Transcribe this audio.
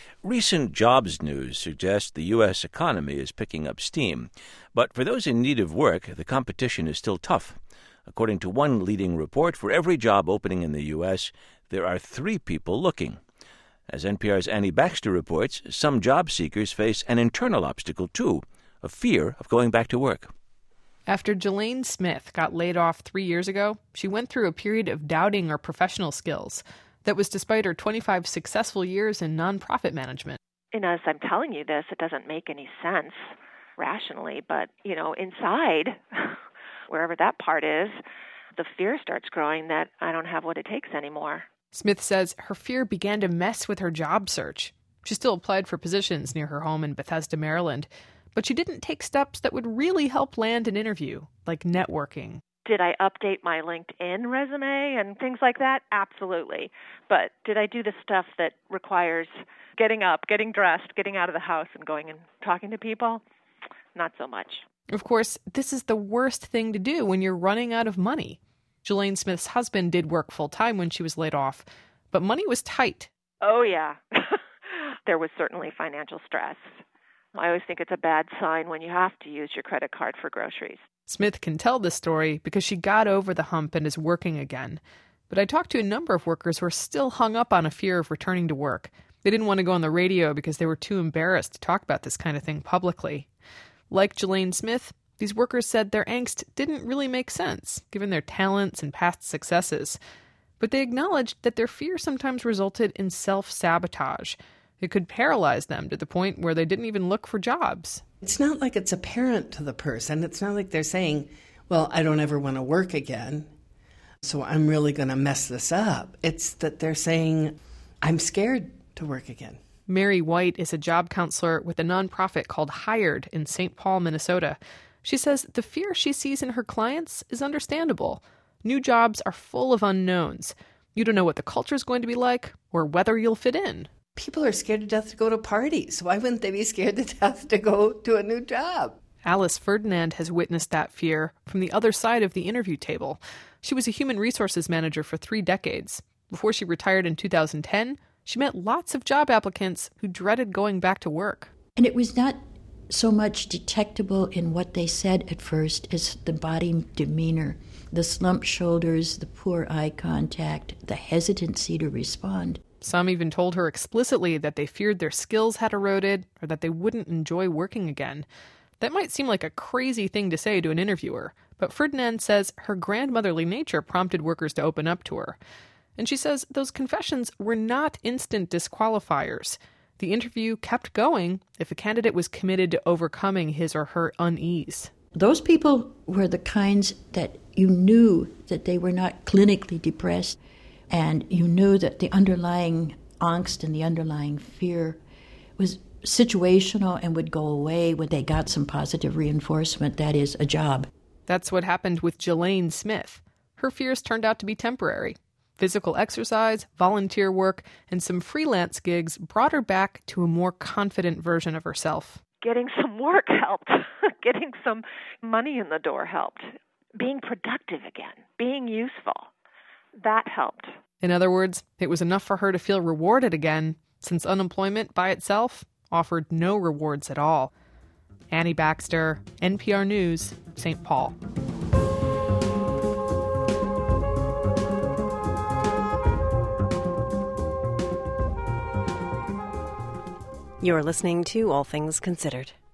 Recent jobs news suggests the U.S. economy is picking up steam, but for those in need of work, the competition is still tough. According to one leading report, for every job opening in the U.S., there are 3 people looking. As NPR's Annie Baxter reports, some job seekers face an internal obstacle, too, a fear of going back to work. After Jelaine Smith got laid off 3 years ago, she went through a period of doubting her professional skills. That was despite her 25 successful years in nonprofit management. As I'm telling you this, it doesn't make any sense rationally, but, inside, wherever that part is, the fear starts growing that I don't have what it takes anymore. Smith says her fear began to mess with her job search. She still applied for positions near her home in Bethesda, Maryland, but she didn't take steps that would really help land an interview, like networking. Did I update my LinkedIn resume and things like that? Absolutely. But did I do the stuff that requires getting up, getting dressed, getting out of the house and going and talking to people? Not so much. Of course, this is the worst thing to do when you're running out of money. Jelaine Smith's husband did work full-time when she was laid off, but money was tight. Oh, yeah. There was certainly financial stress. I always think it's a bad sign when you have to use your credit card for groceries. Smith can tell this story because she got over the hump and is working again. But I talked to a number of workers who are still hung up on a fear of returning to work. They didn't want to go on the radio because they were too embarrassed to talk about this kind of thing publicly. Like Jelaine Smith, these workers said their angst didn't really make sense, given their talents and past successes. But they acknowledged that their fear sometimes resulted in self-sabotage. It could paralyze them to the point where they didn't even look for jobs. It's not like it's apparent to the person. It's not like they're saying, well, I don't ever want to work again, so I'm really going to mess this up. It's that they're saying, I'm scared to work again. Mary White is a job counselor with a nonprofit called Hired in St. Paul, Minnesota. She says the fear she sees in her clients is understandable. New jobs are full of unknowns. You don't know what the culture is going to be like or whether you'll fit in. People are scared to death to go to parties. Why wouldn't they be scared to death to go to a new job? Alice Ferdinand has witnessed that fear from the other side of the interview table. She was a human resources manager for 3 decades. Before she retired in 2010, she met lots of job applicants who dreaded going back to work. And it was not so much detectable in what they said at first as the body demeanor, the slumped shoulders, the poor eye contact, the hesitancy to respond. Some even told her explicitly that they feared their skills had eroded or that they wouldn't enjoy working again. That might seem like a crazy thing to say to an interviewer, but Ferdinand says her grandmotherly nature prompted workers to open up to her. And she says those confessions were not instant disqualifiers. The interview kept going if a candidate was committed to overcoming his or her unease. Those people were the kinds that you knew that they were not clinically depressed, and you knew that the underlying angst and the underlying fear was situational and would go away when they got some positive reinforcement, that is, a job. That's what happened with Jelaine Smith. Her fears turned out to be temporary. Physical exercise, volunteer work, and some freelance gigs brought her back to a more confident version of herself. Getting some work helped. Getting some money in the door helped. Being productive again. Being useful. That helped. In other words, it was enough for her to feel rewarded again, since unemployment by itself offered no rewards at all. Annie Baxter, NPR News, St. Paul. You're listening to All Things Considered.